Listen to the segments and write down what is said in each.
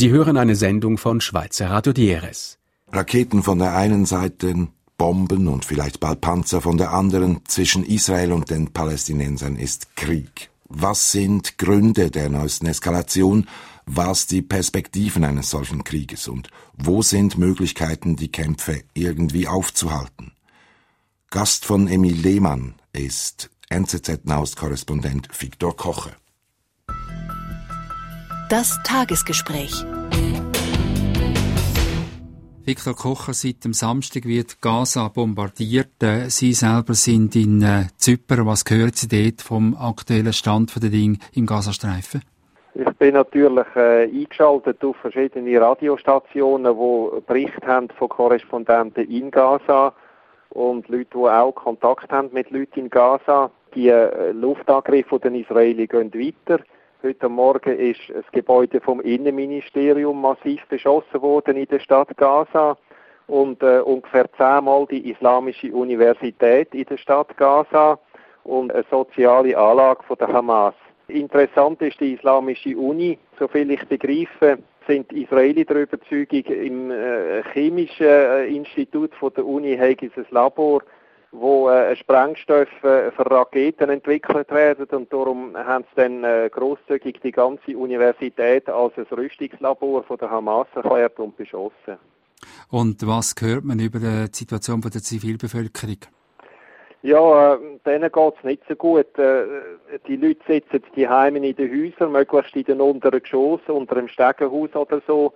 Sie hören eine Sendung von Schweizer Radio DRS. Raketen von der einen Seite, Bomben und vielleicht bald Panzer von der anderen. Zwischen Israel und den Palästinensern ist Krieg. Was sind Gründe der neuesten Eskalation? Was die Perspektiven eines solchen Krieges? Und wo sind Möglichkeiten, die Kämpfe irgendwie aufzuhalten? Gast von Emil Lehmann ist NZZ-Nahost-Korrespondent Viktor Kocher. Das Tagesgespräch. Viktor Kocher, seit dem Samstag wird Gaza bombardiert. Sie selber sind in Zypern. Was hören Sie dort vom aktuellen Stand der Dinge im Gazastreifen? Ich bin natürlich eingeschaltet auf verschiedene Radiostationen, die Berichte haben von Korrespondenten in Gaza und Leute, die auch Kontakt haben mit Leuten in Gaza. Die Luftangriffe der Israelis gehen weiter. Heute Morgen ist das Gebäude vom Innenministerium massiv beschossen worden in der Stadt Gaza und ungefähr 10-mal die Islamische Universität in der Stadt Gaza und eine soziale Anlage von der Hamas. Interessant ist die Islamische Uni. Soviel ich begreife, sind die Israelis der Überzeugung, im chemischen Institut von der Uni hat es ein Labor, wo Sprengstoffe für Raketen entwickelt werden, und darum haben sie dann grosszügig die ganze Universität als ein Rüstungslabor von der Hamas erklärt und beschossen. Und was hört man über die Situation der Zivilbevölkerung? Ja, denen geht es nicht so gut. Die Leute sitzen die Heime in den Häusern, möglichst in den unteren Geschossen, unter einem Stegenhaus oder so,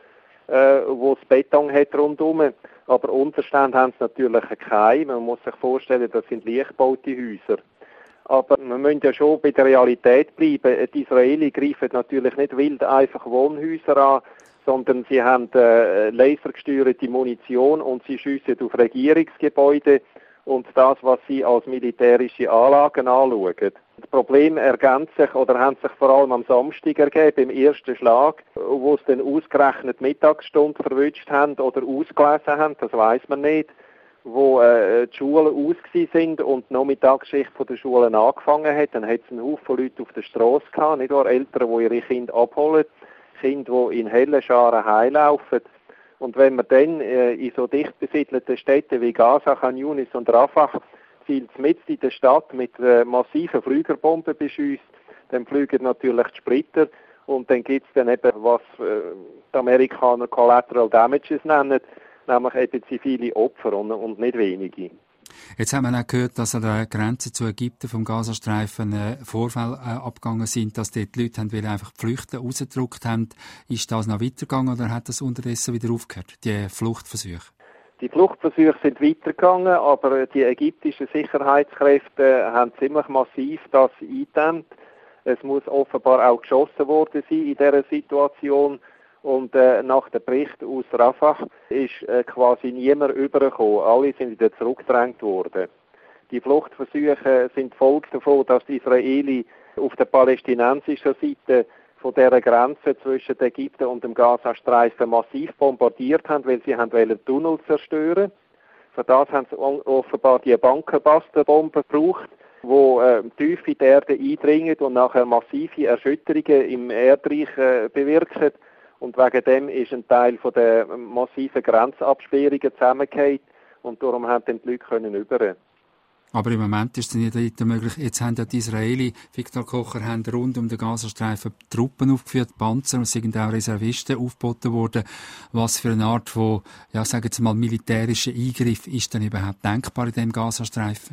wo es Beton hat rundherum. Aber Unterstände haben sie natürlich keine. Man muss sich vorstellen, das sind leicht gebaute Häuser. Aber wir müssen ja schon bei der Realität bleiben. Die Israelis greifen natürlich nicht wild einfach Wohnhäuser an, sondern sie haben lasergesteuerte Munition und sie schiessen auf Regierungsgebäude und das, was sie als militärische Anlagen anschauen. Das Problem ergänzt sich oder haben sich vor allem am Samstag ergeben, im ersten Schlag, wo es dann ausgerechnet Mittagsstunde verwünscht haben oder ausgelesen haben, das weiss man nicht, wo die Schulen aus sind und die Nachmittagsschicht von der Schulen angefangen hat. Dann hat es einen Haufen Leute auf der Strasse gehabt, nicht nur Eltern, die ihre Kinder abholen, Kinder, die in hellen Scharen heimlaufen. Und wenn man dann in so dicht besiedelten Städten wie Gaza, Khan Yunis und Rafah zielt mitten in der Stadt mit massiven Flügerbomben beschießt, dann fliegen natürlich die Splitter und dann gibt es dann eben, was die Amerikaner Collateral Damages nennen, nämlich eben zivile Opfer und nicht wenige. Jetzt haben wir auch gehört, dass an der Grenze zu Ägypten vom Gazastreifen Vorfälle abgegangen sind, dass dort die Leute einfach flüchten, rausgedrückt haben. Ist das noch weitergegangen oder hat das unterdessen wieder aufgehört, die Fluchtversuche? Die Fluchtversuche sind weitergegangen, aber die ägyptischen Sicherheitskräfte haben ziemlich massiv das eingedämmt. Es muss offenbar auch geschossen worden sein in dieser Situation. Und nach dem Bericht aus Rafah ist quasi niemand übergekommen. Alle sind wieder zurückgedrängt worden. Die Fluchtversuche sind Folge davon, dass die Israelis auf der palästinensischen Seite von dieser Grenze zwischen Ägypten und dem Gazastreifen massiv bombardiert haben, weil sie wollten Tunnel zerstören. Für das haben sie offenbar die Bunkerbuster-Bomben gebraucht, die tief in die Erde eindringen und nachher massive Erschütterungen im Erdreich bewirken. Und wegen dem ist ein Teil von der massiven Grenzabsperrungen zusammengefallen und darum haben die Leute können über. Aber im Moment ist es nicht möglich. Jetzt haben ja die Israelis, Viktor Kocher, haben rund um den Gazastreifen Truppen aufgeführt, Panzer, und es sind auch Reservisten aufgeboten worden. Was für eine Art von, ja, sagen wir mal, militärischer Eingriff ist denn überhaupt denkbar in dem Gazastreifen?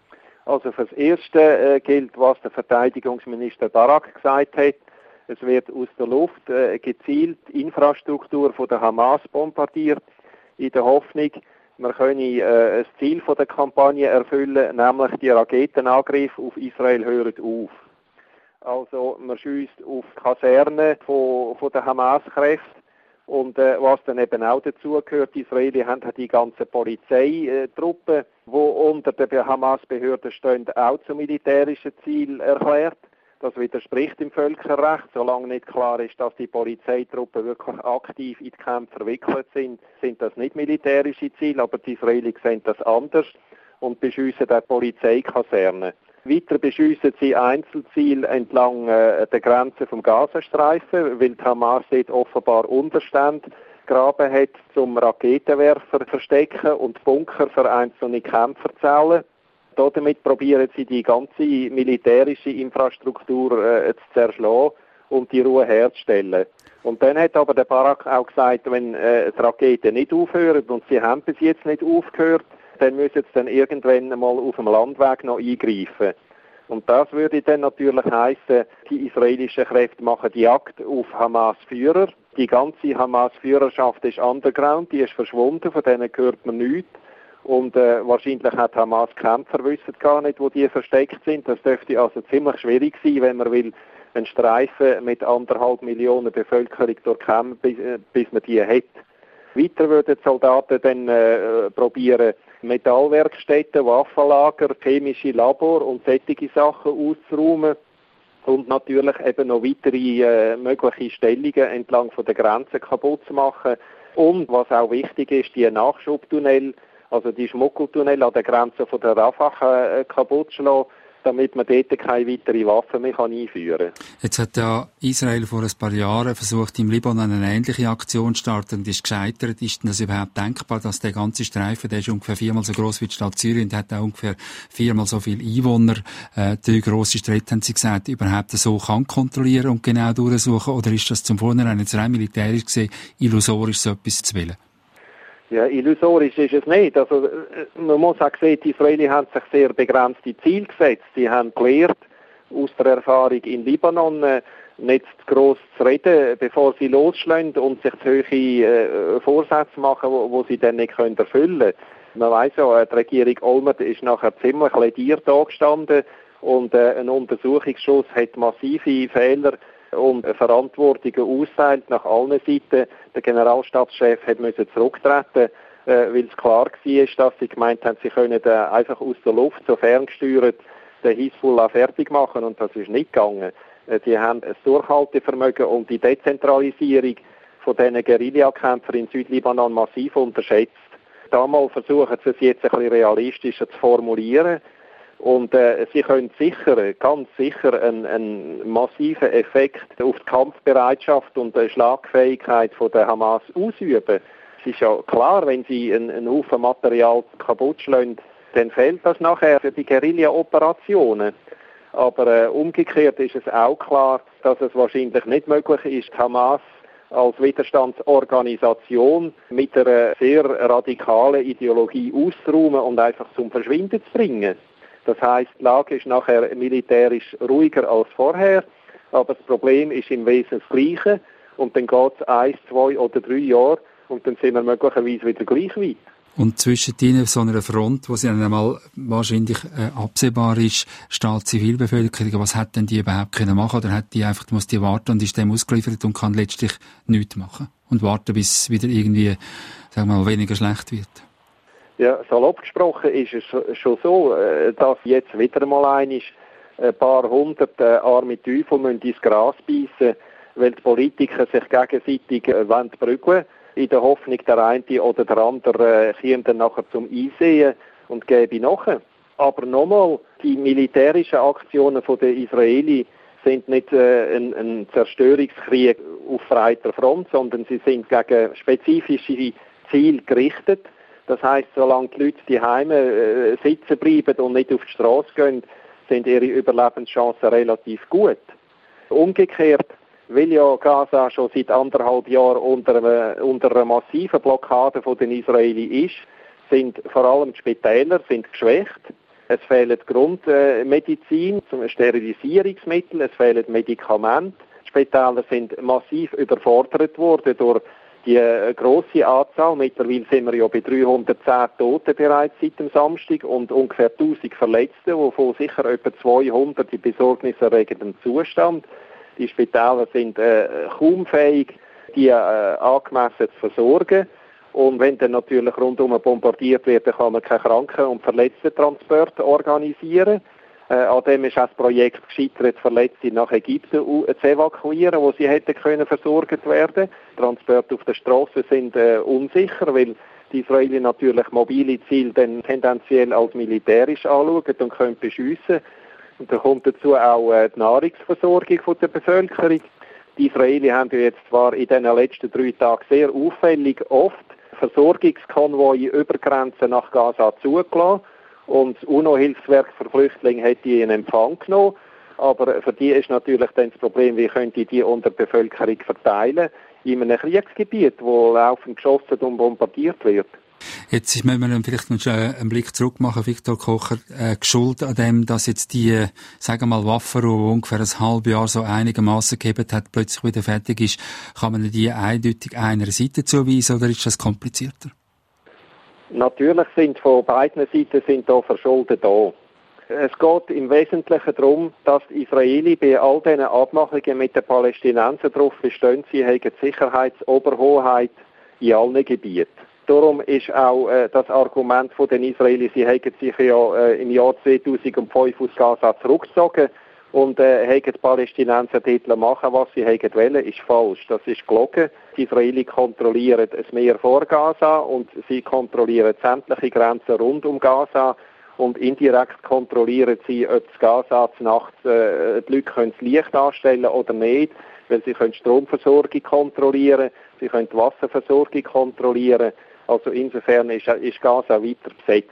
Also fürs Erste gilt, was der Verteidigungsminister Barak gesagt hat. Es wird aus der Luft gezielt Infrastruktur von der Hamas bombardiert, in der Hoffnung, man könne das Ziel der Kampagne erfüllen, nämlich die Raketenangriffe auf Israel hören auf. Also man schiesst auf Kasernen von der Hamas-Kräfte und was dann eben auch dazu gehört, die Israelis haben die ganzen Polizeitruppen, die unter der Hamas-Behörde stehen, auch zum militärischen Ziel erklärt. Das widerspricht dem Völkerrecht. Solange nicht klar ist, dass die Polizeitruppen wirklich aktiv in die Kämpfe verwickelt sind, sind das nicht militärische Ziele, aber die Israelis sehen das anders und beschiessen auch Polizeikasernen. Weiter beschiessen sie Einzelziele entlang der Grenze vom Gazastreifen, weil die Hamas dort offenbar Unterstände graben hat, zum Raketenwerfer verstecken und Bunker für einzelne Kämpferzellen. Damit probieren sie die ganze militärische Infrastruktur zu zerschlagen und die Ruhe herzustellen. Und dann hat aber der Barak auch gesagt, wenn die Raketen nicht aufhören, und sie haben bis jetzt nicht aufgehört, dann müssen sie dann irgendwann mal auf dem Landweg noch eingreifen. Und das würde dann natürlich heissen, die israelischen Kräfte machen die Jagd auf Hamas-Führer. Die ganze Hamas-Führerschaft ist underground, die ist verschwunden, von denen hört man nichts. Und wahrscheinlich hat Hamas-Kämpfer wissen gar nicht, wo die versteckt sind. Das dürfte also ziemlich schwierig sein, wenn man will, einen Streifen mit 1,5 Millionen Bevölkerung durchkämmen, bis man die hat. Weiter würden die Soldaten dann probieren, Metallwerkstätten, Waffenlager, chemische Labor und solche Sachen auszuräumen und natürlich eben noch weitere mögliche Stellungen entlang von der Grenze kaputt zu machen. Und was auch wichtig ist, die Nachschubtunnel, also die Schmuggeltunnel an der Grenze von der Rafah kaputt zu schlagen, damit man dort keine weitere Waffen mehr einführen kann. Jetzt hat ja Israel vor ein paar Jahren versucht, im Libanon eine ähnliche Aktion zu starten und ist gescheitert. Ist denn das überhaupt denkbar, dass der ganze Streifen, der ist ungefähr 4-mal so gross wie die Stadt Syrien und hat auch ungefähr 4-mal so viele Einwohner, 3 grosse Städte, haben sie gesagt, überhaupt so kann kontrollieren und genau durchsuchen? Oder ist das zum Vornherein jetzt rein militärisch gesehen illusorisch, so etwas zu wollen? Ja, illusorisch ist es nicht. Also, man muss auch sehen, die Israelis haben sich sehr begrenzte Ziele gesetzt. Sie haben gelernt, aus der Erfahrung in Libanon, nicht gross zu reden, bevor sie losschlagen und sich zu hohe Vorsätze machen, wo sie dann nicht erfüllen können. Man weiss ja, die Regierung Olmert ist nachher ziemlich lediert angestanden und ein Untersuchungsausschuss hat massive Fehler und Verantwortungen austeilt nach allen Seiten. Der Generalstabschef musste zurücktreten, weil es klar war, dass sie gemeint haben, sie können einfach aus der Luft so ferngesteuert den Hisbollah fertig machen und das ist nicht gegangen. Sie haben ein Durchhaltevermögen und die Dezentralisierung von diesen Guerillakämpfern in Südlibanon massiv unterschätzt. Damals versuchen sie es jetzt ein bisschen realistischer zu formulieren. Und sie können sicher, ganz sicher einen massiven Effekt auf die Kampfbereitschaft und die Schlagfähigkeit von der Hamas ausüben. Es ist ja klar, wenn sie einen Haufen Material kaputt schlagen, dann fehlt das nachher für die Guerilla-Operationen. Aber umgekehrt ist es auch klar, dass es wahrscheinlich nicht möglich ist, die Hamas als Widerstandsorganisation mit einer sehr radikalen Ideologie auszuräumen und einfach zum Verschwinden zu bringen. Das heisst, die Lage ist nachher militärisch ruhiger als vorher, aber das Problem ist im Wesentlichen das Gleiche und dann geht es 1, 2 oder 3 Jahre und dann sind wir möglicherweise wieder gleich weit. Und zwischen ihnen so einer Front, wo sie dann einmal wahrscheinlich absehbar ist, steht die Zivilbevölkerung. Was hat denn die überhaupt können machen? Oder hat die einfach, muss die warten und ist dem ausgeliefert und kann letztlich nichts machen? Und warten, bis es wieder irgendwie, sagen wir mal, weniger schlecht wird? Ja, salopp gesprochen ist es schon so, dass jetzt wieder mal ein paar hundert arme Teufel ins Gras beißen, weil die Politiker sich gegenseitig prügeln wollen, in der Hoffnung, der eine oder der andere käme dann nachher zum Einsehen und gebe nach. Aber nochmal, die militärischen Aktionen der Israelis sind nicht ein Zerstörungskrieg auf breiter Front, sondern sie sind gegen spezifische Ziele gerichtet. Das heisst, solange die Leute die Heime sitzen bleiben und nicht auf die Straße gehen, sind ihre Überlebenschancen relativ gut. Umgekehrt, weil ja Gaza schon seit 1,5 Jahren unter einer massiven Blockade von den Israelis ist, sind vor allem die Spitäler geschwächt. Es fehlen Grundmedizin, Sterilisierungsmittel, es fehlen Medikamente. Die Spitäler sind massiv überfordert worden durch die grosse Anzahl. Mittlerweile sind wir ja bei 310 Toten bereits seit dem Samstag und ungefähr 1000 Verletzten, wovon sicher etwa 200 in besorgniserregendem Zustand. Die Spitäler sind kaum fähig, die angemessen zu versorgen. Und wenn dann natürlich rundum bombardiert wird, dann kann man keine Kranken- und Verletztentransport organisieren. An dem ist auch das Projekt gescheitert, Verletzte nach Ägypten zu evakuieren, wo sie hätten können versorgt werden. Transporte auf der Straße sind unsicher, weil die Israelis natürlich mobile Ziele dann tendenziell als militärisch anschauen und können beschiessen. Und da kommt dazu auch die Nahrungsversorgung der Bevölkerung. Die Israelis haben ja jetzt zwar in den letzten 3 Tagen sehr auffällig oft Versorgungskonvoi über Grenzen nach Gaza zugelassen und das UNO-Hilfswerk für Flüchtlinge hat die in Empfang genommen. Aber für die ist natürlich dann das Problem, wie können die unter die Bevölkerung verteilen in einem Kriegsgebiet, wo laufend geschossen und bombardiert wird. Jetzt müssen wir vielleicht noch einen Blick zurück machen, Viktor Kocher. Geschuld an dem, dass jetzt die, sagen wir mal, Waffenruhe, die ungefähr ein halbes Jahr so einigermaßen gegeben hat, plötzlich wieder fertig ist, kann man die eindeutig einer Seite zuweisen oder ist das komplizierter? Natürlich sind von beiden Seiten da Verschulden da. Es geht im Wesentlichen darum, dass die Israelis bei all diesen Abmachungen mit den Palästinensern darauf bestehen, sie haben die Sicherheitsoberhoheit in allen Gebieten. Darum ist auch das Argument von den Israelis, sie haben sich ja im Jahr 2005 aus Gaza zurückgezogen und haben die Palästinenser dort machen, was sie wollen, ist falsch. Das ist gelogen. Die Israelis kontrollieren das Meer vor Gaza und sie kontrollieren sämtliche Grenzen rund um Gaza und indirekt kontrollieren sie, ob das Gaza nachts die Leute können das Licht anstellen oder nicht, weil sie können die Stromversorgung kontrollieren, sie können die Wasserversorgung kontrollieren. Also insofern ist Gaza weiter besetzt.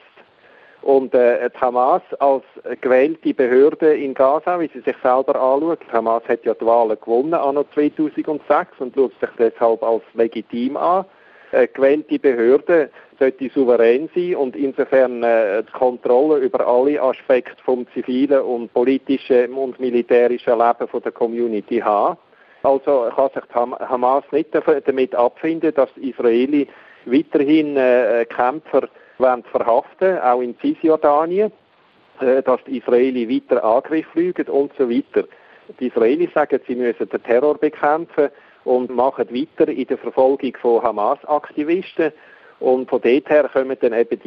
Und die Hamas als gewählte Behörde in Gaza, wie sie sich selber anschaut, die Hamas hat ja die Wahlen gewonnen anno 2006 und schaut sich deshalb als legitim an. Gewählte Behörde sollte souverän sein und insofern die Kontrolle über alle Aspekte vom zivilen und politischen und militärischen Leben von der Community haben. Also kann sich die Hamas nicht damit abfinden, dass die Israelis weiterhin Kämpfer verhaften, auch in Cisjordanien, dass die Israelis weiter Angriffe fliegen und so weiter. Die Israelis sagen, sie müssen den Terror bekämpfen und machen weiter in der Verfolgung von Hamas-Aktivisten. Und von dort her kommen dann eben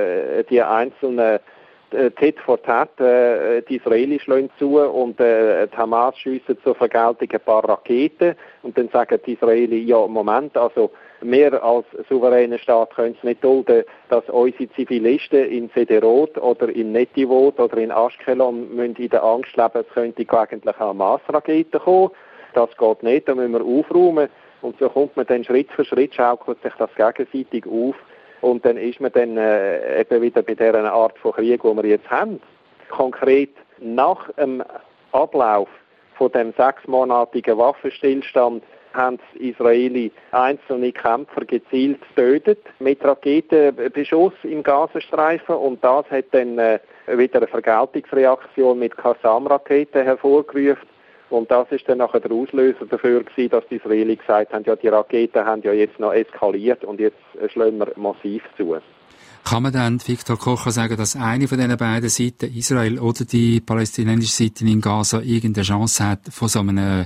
die einzelnen Tit for Tat, die Israelis schlagen zu und die Hamas schiessen zur Vergeltung ein paar Raketen und dann sagen die Israelis, ja Moment, also wir als souveräner Staat können es nicht dulden, dass unsere Zivilisten in Sderot oder in Netivot oder in Ashkelon müssen in der Angst leben, es könnte gelegentlich Hamas-Raketen kommen. Das geht nicht, da müssen wir aufräumen. Und so kommt man dann Schritt für Schritt, schaukelt sich das gegenseitig auf. Und dann ist man dann eben wieder bei dieser Art von Krieg, die wir jetzt haben. Konkret nach dem Ablauf von dem 6-monatigen Waffenstillstand haben die Israelis einzelne Kämpfer gezielt getötet mit Raketenbeschuss im Gazastreifen und das hat dann wieder eine Vergeltungsreaktion mit Qassam-Raketen hervorgerufen und das ist dann nachher der Auslöser dafür gewesen, dass die Israelis gesagt haben, ja die Raketen haben ja jetzt noch eskaliert und jetzt schlagen wir massiv zu. Kann man dann, Viktor Kocher, sagen, dass eine von diesen beiden Seiten, Israel oder die palästinensische Seite in Gaza, irgendeine Chance hat, von so einem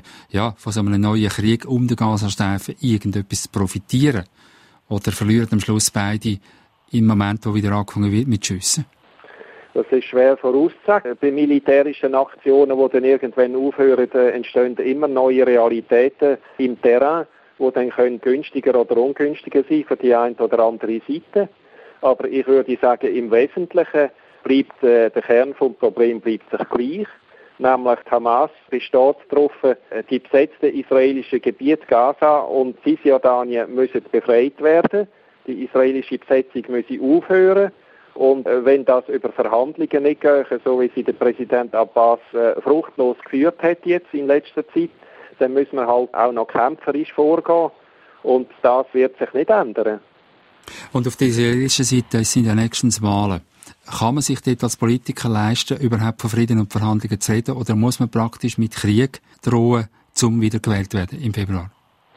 neuen Krieg um den Gazastreifen irgendetwas zu profitieren? Oder verlieren am Schluss beide im Moment, wo wieder angefangen wird mit Schüssen? Das ist schwer vorauszusagen. Bei militärischen Aktionen, die dann irgendwann aufhören, entstehen immer neue Realitäten im Terrain, die dann können günstiger oder ungünstiger sein für die eine oder andere Seite. Aber ich würde sagen, im Wesentlichen bleibt der Kern des Problems sich gleich. Nämlich die Hamas besteht darauf, die besetzten israelischen Gebiete Gaza und Cisjordanien müssen befreit werden. Die israelische Besetzung müsse aufhören. Und wenn das über Verhandlungen nicht geht, so wie sie der Präsident Abbas fruchtlos geführt hat jetzt in letzter Zeit, dann müssen wir halt auch noch kämpferisch vorgehen. Und das wird sich nicht ändern. Und auf der israelischen Seite sind ja nächstens Wahlen. Kann man sich dort als Politiker leisten, überhaupt von Frieden und Verhandlungen zu reden, oder muss man praktisch mit Krieg drohen, um wieder gewählt zu werden im Februar?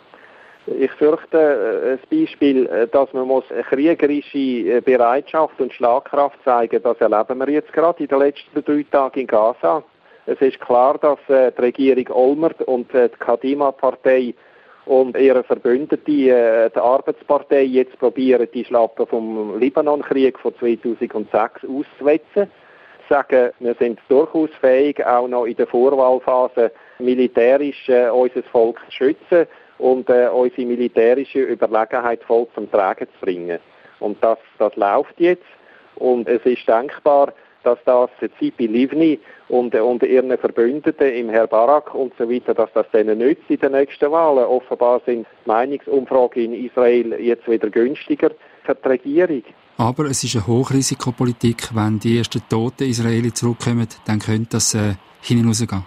Ich fürchte, das Beispiel, dass man muss eine kriegerische Bereitschaft und Schlagkraft zeigen, das erleben wir jetzt gerade in den letzten 3 Tagen in Gaza. Es ist klar, dass die Regierung Olmert und die Kadima-Partei und ihre Verbündete, die Arbeitspartei, jetzt probieren, die Schlappen vom Libanon-Krieg von 2006 auszuwetzen. Sagen, wir sind durchaus fähig, auch noch in der Vorwahlphase militärisch unser Volk zu schützen und unsere militärische Überlegenheit voll zum Tragen zu bringen. Und das läuft jetzt. Und es ist denkbar, dass das Tzipi Livni und ihren Verbündeten im Herr Barak und so weiter, dass das denen nützt in den nächsten Wahlen. Offenbar sind Meinungsumfragen in Israel jetzt wieder günstiger für die Regierung. Aber es ist eine Hochrisikopolitik. Wenn die ersten toten Israelis zurückkommen, dann könnte das hinausgehen.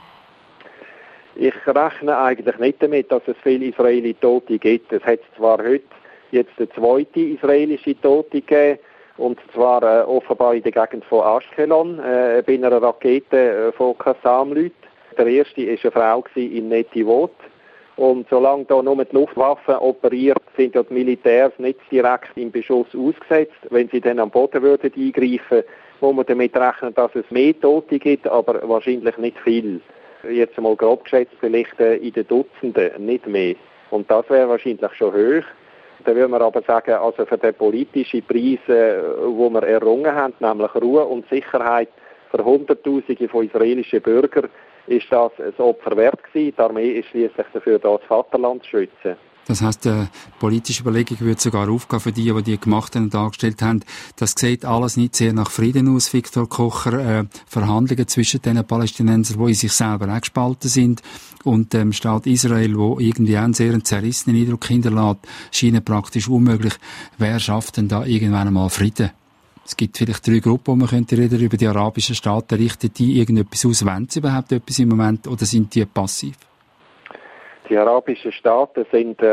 Ich rechne eigentlich nicht damit, dass es viele Israeli-Tote gibt. Es hat zwar heute jetzt eine zweite israelische Tote gegeben, und zwar offenbar in der Gegend von Ashkelon, bei einer Rakete von Qassam-Leuten. Der erste war eine Frau in Netivot. Und solange da nur die Luftwaffen operiert, sind ja die Militärs nicht direkt im Beschuss ausgesetzt. Wenn sie dann am Boden würden eingreifen, muss man damit rechnen, dass es mehr Tote gibt, aber wahrscheinlich nicht viel. Jetzt mal grob geschätzt, vielleicht in den Dutzenden, nicht mehr. Und das wäre wahrscheinlich schon hoch. Da würde man aber sagen, also für den politischen Preis, wo wir errungen haben, nämlich Ruhe und Sicherheit für Hunderttausende von israelischen Bürgern, ist das ein Opfer wert gewesen. Die Armee ist schließlich dafür da, das Vaterland zu schützen. Das heisst, die politische Überlegung würde sogar aufgehen für die gemacht haben und dargestellt haben. Das sieht alles nicht sehr nach Frieden aus, Viktor Kocher. Verhandlungen zwischen den Palästinensern, die in sich selber auch gespalten sind, und dem Staat Israel, wo irgendwie einen sehr zerrissenen Eindruck hinterlässt, scheinen praktisch unmöglich. Wer schafft denn da irgendwann einmal Frieden? Es gibt vielleicht 3 Gruppen, wo man könnte reden über die arabischen Staaten. Richten die irgendetwas aus? Wollen sie überhaupt etwas im Moment oder sind die passiv? Die arabischen Staaten sind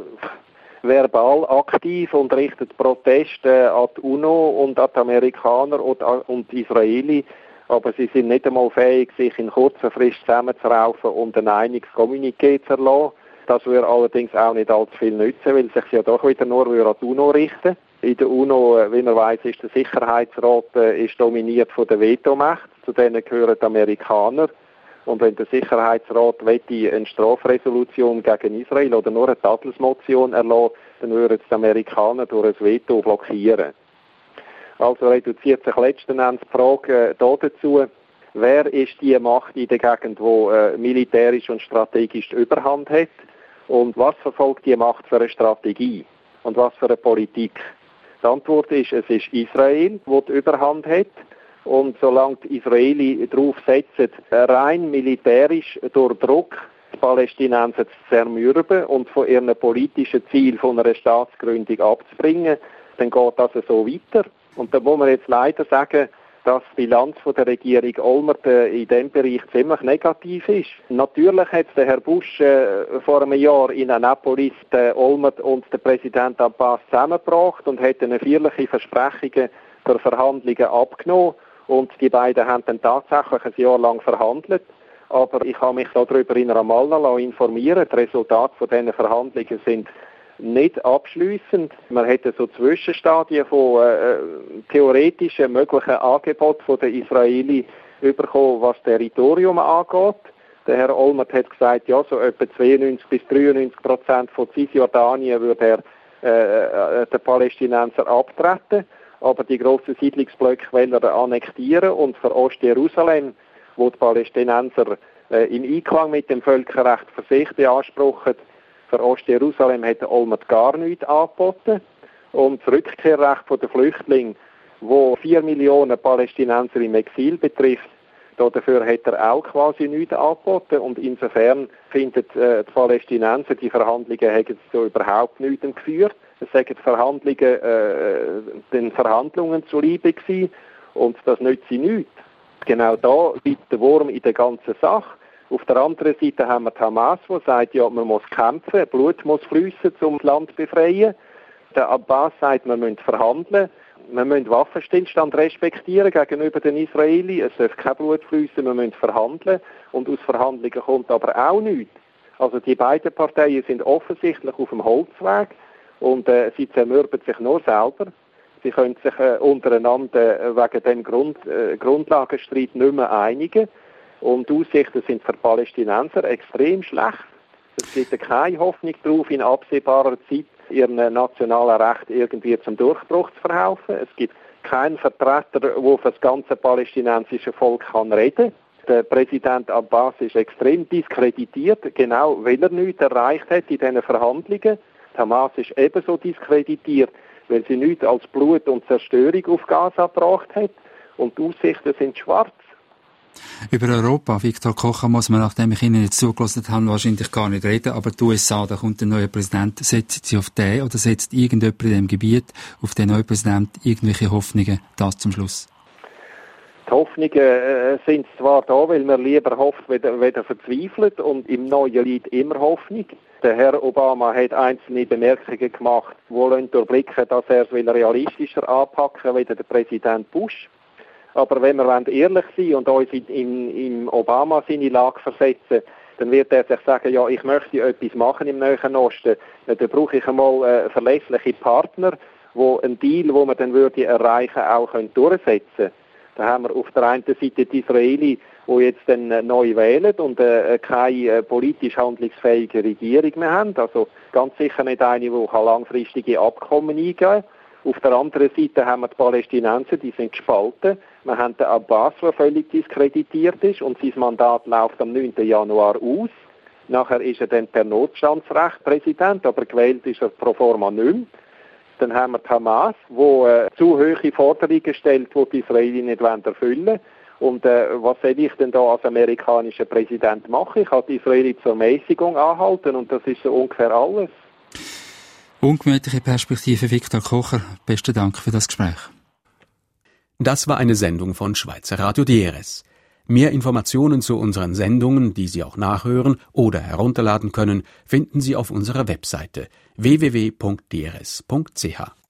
verbal aktiv und richten Proteste an die UNO und an die Amerikaner und die Israelis. Aber sie sind nicht einmal fähig, sich in kurzer Frist zusammenzuraufen und ein einiges Kommuniqué zu erlassen. Das würde allerdings auch nicht allzu viel nützen, weil sich ja doch wieder nur an die UNO richten. In der UNO, wie man weiss, ist der Sicherheitsrat ist dominiert von der Vetomacht. Zu denen gehören die Amerikaner. Und wenn der Sicherheitsrat eine Strafresolution gegen Israel oder nur eine Tadelsmotion erlässt, dann würden die Amerikaner durch ein Veto blockieren. Also reduziert sich letzten Endes die Frage dazu, wer ist die Macht in der Gegend, die militärisch und strategisch die Überhand hat, und was verfolgt die Macht für eine Strategie und was für eine Politik? Die Antwort ist, es ist Israel, das die Überhand hat. Und solange die Israelis darauf setzen, rein militärisch durch Druck die Palästinenser zu zermürben und von ihren politischen Zielen von einer Staatsgründung abzubringen, dann geht das so weiter. Und da muss man jetzt leider sagen, dass die Bilanz von der Regierung Olmert in diesem Bereich ziemlich negativ ist. Natürlich hat der Herr Bush vor einem Jahr in Annapolis den Olmert und den Präsident Abbas zusammengebracht und hat eine feierliche Versprechungen für Verhandlungen abgenommen. Und die beiden haben dann tatsächlich ein Jahr lang verhandelt. Aber ich habe mich darüber in Ramallah informieren. Die Resultate von diesen Verhandlungen sind nicht abschliessend. Man hätte so Zwischenstadien von theoretischen möglichen Angeboten der Israelis bekommen, was Territorium angeht. Der Herr Olmert hat gesagt, ja, so etwa 92-93% von Cisjordanien würde er den Palästinensern abtreten. Aber die grossen Siedlungsblöcke wollen er annektieren, und für Ostjerusalem, wo die Palästinenser im Einklang mit dem Völkerrecht für sich beanspruchen, für Ostjerusalem hat Olmert gar nichts angeboten. Und das Rückkehrrecht der Flüchtlinge, wo 4 Millionen Palästinenser im Exil betrifft, dafür hat er auch quasi nichts angeboten. Und insofern finden die Palästinenser, die Verhandlungen hätten so überhaupt nichts geführt. Es sagen Verhandlungen den Verhandlungen zuliebe gewesen, und das nützt sie nichts. Genau da liegt der Wurm in der ganzen Sache. Auf der anderen Seite haben wir die Hamas, die sagt, ja, man muss kämpfen, Blut muss fließen, um das Land zu befreien. Der Abbas sagt, wir müssen verhandeln, wir müssen Waffenstillstand respektieren gegenüber den Israelis, es darf kein Blut fließen, wir müssen verhandeln, und aus Verhandlungen kommt aber auch nichts. Also die beiden Parteien sind offensichtlich auf dem Holzweg, und sie zermürben sich nur selber. Sie können sich untereinander wegen dem Grundlagenstreit nicht mehr einigen. Und die Aussichten sind für Palästinenser extrem schlecht. Es gibt keine Hoffnung darauf, in absehbarer Zeit ihren nationalen Recht irgendwie zum Durchbruch zu verhelfen. Es gibt keinen Vertreter, der für das ganze palästinensische Volk reden kann. Der Präsident Abbas ist extrem diskreditiert, genau weil er nichts erreicht hat in diesen Verhandlungen. Die Hamas ist ebenso diskreditiert, weil sie nichts als Blut und Zerstörung auf Gaza gebracht hat. und die Aussichten sind schwarz. Über Europa, Viktor Kocher, muss man, nachdem ich Ihnen jetzt zugelassen habe, wahrscheinlich gar nicht reden, aber die USA, da kommt ein neuer Präsident, setzt Sie auf den oder setzt irgendjemand in dem Gebiet auf den neuen Präsident irgendwelche Hoffnungen, das zum Schluss? Die Hoffnungen sind zwar da, weil man lieber hofft, weder verzweifelt, und im Neuen liegt immer Hoffnung. Der Herr Obama hat einzelne Bemerkungen gemacht, die durchblicken, dass er es realistischer anpacken will, als der Präsident Bush. Aber wenn wir ehrlich sein und uns im Obama seine Lage versetzen, dann wird er sich sagen, ja, ich möchte etwas machen im Nahen Osten. Dann brauche ich einmal verlässliche Partner, wo einen Deal, den man dann würde erreichen, auch durchsetzen können. Da haben wir auf der einen Seite die Israelis, die jetzt dann neu wählen und keine politisch handlungsfähige Regierung mehr haben. Also ganz sicher nicht eine, die langfristige Abkommen eingehen kann. Auf der anderen Seite haben wir die Palästinenser, die sind gespalten. Wir haben den Abbas, der völlig diskreditiert ist, und sein Mandat läuft am 9. Januar aus. Nachher ist er dann per Notstandsrecht Präsident, aber gewählt ist er pro forma nicht mehr. Dann haben wir die Hamas, die zu hohe Forderungen stellt, die die Israelis nicht erfüllen wollen. Und was soll ich denn da als amerikanischer Präsident machen? Ich kann die Israelis zur Mäßigung anhalten, und das ist so ungefähr alles. Ungemütliche Perspektive, Viktor Kocher. Besten Dank für das Gespräch. Das war eine Sendung von Schweizer Radio DRS. Mehr Informationen zu unseren Sendungen, die Sie auch nachhören oder herunterladen können, finden Sie auf unserer Webseite www.drs.ch.